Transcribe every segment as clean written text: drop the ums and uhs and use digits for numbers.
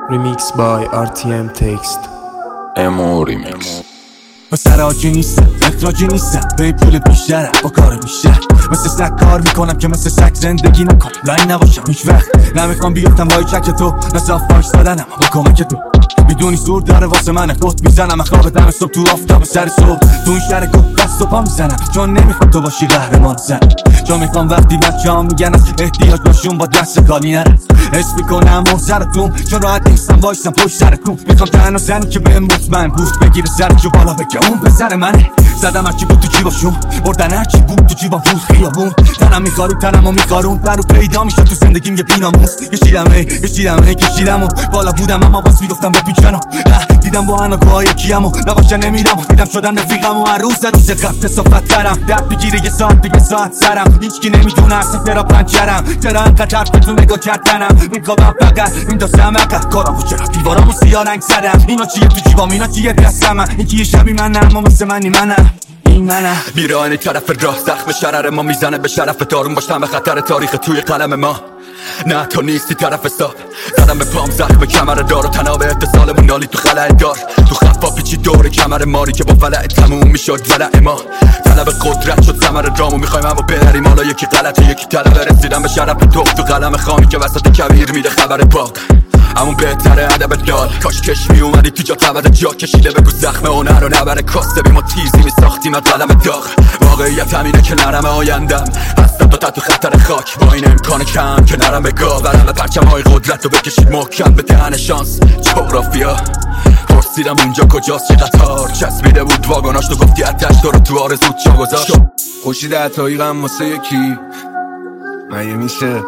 Remix by RTM Text. امو ریمیکس. واسه راجی نیستم، اخراجی نیستم، به پول بیشترم با کار بیشتر. مثل سگ کار میکنم که مثل سگ زندگی نکنم، لاین نباشم هیچ وقت. نمیخوام بیفتم بای چک تو، نصاف باش دادنم با کمک تو. میدونی زور داره واسه منه، خود میزنم اخلاق دم صبح تو آفتاب سر صبح. تو این شهر گفت دست و پا میزنم، چون نمیخوام تو باشی قهرمان زن. چون میخوام وقتی بچه ها میگن از احتیاج باشون با دست کاری نرد. حس میکنم محضرتون، چون راحت نیستم وایستم پشت سرتون. میخوام تنها زنی که بهم مطمئن بوست بگیره سرچو بالا بگه اون پسر منه. زدم هرچی بود تو جیباشون، بردن هرچی بود تو جیبام بود خیابون. تنم میخارون تنمو میخارون، برو پیدا میشد تو زندگیم یه بیناموس. کشیدم و بالا بودم اما باز میگفتم بپیچنم. دیدم با اناگاه یکیمو نباشه نمیرم. دیدم شدن رفیقم و هر روز قفت صفت ترم. درد بگیره یه ساعت دیگه ساعت سرم. هیچکی نمیدونه اصلا چرا پنچرم، چرا انقدر تو نگاه کردنم. میخوابم فقط این دو سمقه کارامو چرا دیوارامو سیاه رنگ زدم. اینا چیه تو جیبام، اینا چیه دستم. این که یه شبی منم اما مثل منی منم. بیرانی طرف راه زخم شرر ما میزنه به شرف دارون باشتم به خطر تاریخ توی قلم ما. نه تو نیستی طرف استاپ، زدم به پام زخم کمر دار و تناب اتصالمون نالی تو خلع دار. تو خفا پیچی دور کمر ماری که با فلع تموم میشد ولع ما. طلب قدرت شد ثمر رامو میخوایم اما بریم حالا یکی غلطه یکی طلب. رسیدم به شرف تو قلم خامی که وسط کبیر میده خبر باغ. همون بهتره ادب دال، کاش کش می اومدی تو جا تبد جا کشیده بگو زخم هنر و نبره کاسته بی ما تیزی می ساختیم از قلم داغ. واقعیت همینه که نرم آیندم هستم تا تو خطر خاک. با این امکان کم که نرم به گاه برم به پرچم های قدرت رو بکشید محکم به دهن شانس. جغرافیا پرسیدم اونجا کجاست، چه قطار چسبیده بود واگناش. تو گفتی اتش دارو تو آرزود چا گذاشت. خوشی در تاییقم واسه یکی مگه میشه؟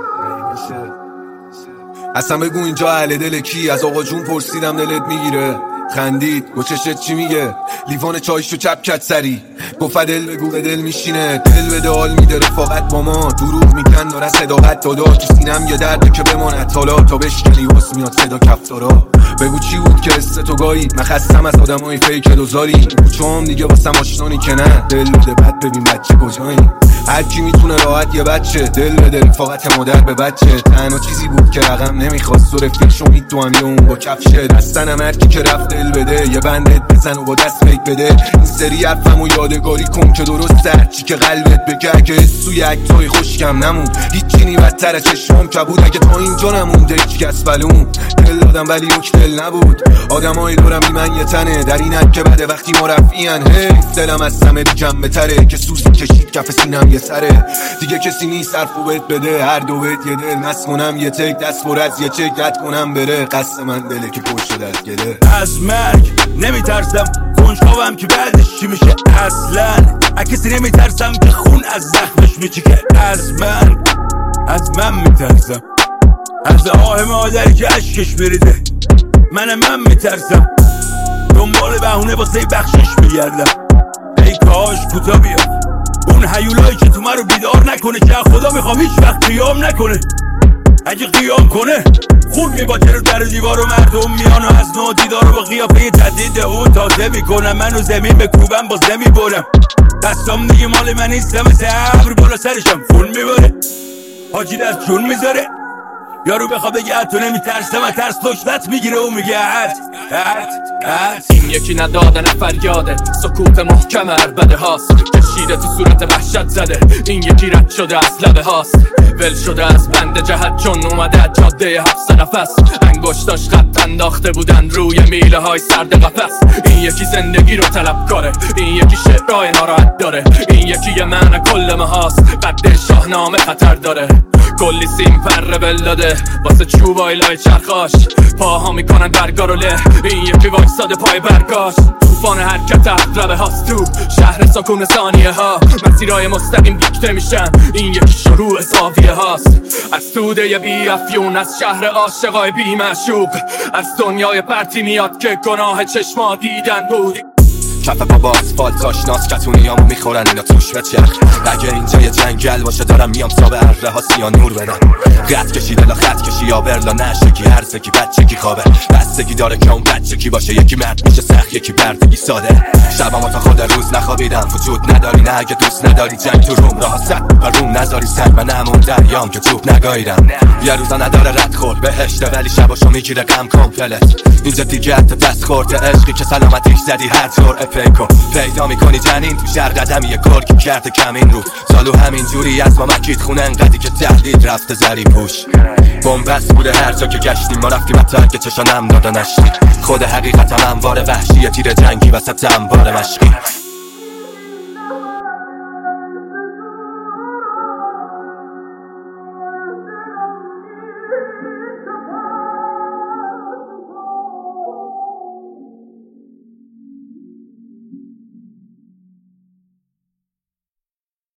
اصلا بگو اینجا اهل دل کی؟ از آقا جون پرسیدم دلت میگیره؟ خندید گو چشت چی میگه؟ لیوان چایشو چپ کت سری گفت دل بگو به دل میشینه. دل به دال میده رفاقت با ما، دروغ میکن داره صداقت دادا. تو سینم یه درده که بماند حالا تا بشکنی واس میاد صدا کفتارا. بگو چی بود که حس تو گایی؟ من خستم از آدمای فیک دوزاری. چون دیگه واسم آشنانی که نه دل بده بعد ببین بچه کجایی. هر کی میتونه راحت یه بچه دل بده رفاقت مادر به بچه. تنها چیزی بود که رقم نمیخواست و رفیق شمید تو هم یه اون با کفشه. دستنم هر کی که رفت دل بده یه بندت بزن و با دست فیک بده. این سری حرفمو یادگاری کن که درست هرچی که قلبت بگه که سوی اکتای خوشکم نمون. هیچی نی بدتر چشمام کبود اگه تا اینجا نمونده هیچ کس بلون. دل دادم ولی یک دل نبود، آدمای دورم بی من یه تنه. در اینک که بده وقتی ما رفیان حیف دلم از سمه بیکم بتره. که سوزی کشید کف سینم یه سره دیگه کسی نیست حرفو بهت بده. هر دو بهت یه دل نس کنم یه تک دست پر از یه چک رد کنم بره. قصد من دله که پر شده از گله. از مرگ نمیترسم، کنجکاوم که بعدش چی میشه اصلا. کسی نمیترسم که خون از زخمش میچکه. از من میترسم، از آه مادری که اشکش بریده. من میترسم دنبال بهونه واسه بخشش بگردم. ای کاش کوتا بیاد اون هیولایی که تو من رو بیدار نکنه. که خدا میخوام هیچ وقت قیام نکنه. اگه قیام کنه خون میباچه رو در دیوار و مردم میان و از نو دیدار رو با قیافه جدید اون تازه میکنم. منو زمین بکوبم باز نمیبرم. دستام دیگه مال من نیستم، مثل ابر بالا سرشم خون میباره. حاجی دست جون میذاره یارو بخواه بگه تو نمیترسم و ترس دشمت میگیره و میگه این یکی ندادن فریاده، سکوت محکم عربده هاست. کشیده تو صورت وحشت زده، این یکی رد شده از لبه هاست. ول شده از بند جهت چون اومده از جاده حبس نفس. انگشتاش خط انداخته بودن روی میله های سرد قفس. این یکی زندگی رو طلب کاره، این یکی شعرهای ناراحت داره. این یکی یه معنی کل ماهاست، قد شاهنامه خطر داره. کلی سیم پر بل داده واسه چوبای لای چرخاش. پاها میکنن برگار و له، این یکی وایساده پای برگاش. طوفان حرکت اقربه هاست تو شهر سکون ثانیه ها. مسیرهای مستقیم دیکته میشن، این یکی شروع زاویه هاست. از توده بی افیون، از شهر عاشقای بی معشوق، از دنیای پرتی میاد که گناه چشما دیدن بود. کف پا با آسفالت آشناس کتونیامو میخورن اینا توش بچرخ. اگه اینجا یه جنگل باشه دارم میام تا به اره ها سیاه نور بدم. خط کشی دلا خط کشی یا برلا نشکی هرزگی بچگی خوابه بستگی داره که اون بچگی باشه. یکی مرد میشه سخت یکی بردگی ساده. شبم تا خود روز نخوابیدم وجود نداری نه اگه دوست نداری جنگ تو روم راه سد و روم نذاری سنگ من همون دریام که توپ نگاهیدم. یه روزا نداره رد خور بهشته ولی شباشو میگیره غم کامپلت. اینجا دیگه حتی دست خورده عشقی که سلامتیش زدی هر طور اپیکو پیدا میکنی جنین تو شهر قدمی یه گرگی کرده کمین رو سالو همین جوری از ما مکید خونه انقدی که تهدید رفته زری پوش. بومبست بوده هر جا که گشتیم ما رفتیم حتی که چشانم دادا نشتی. خود حقیقتم همواره وحشی تیر جنگی وسط انبار مشقی.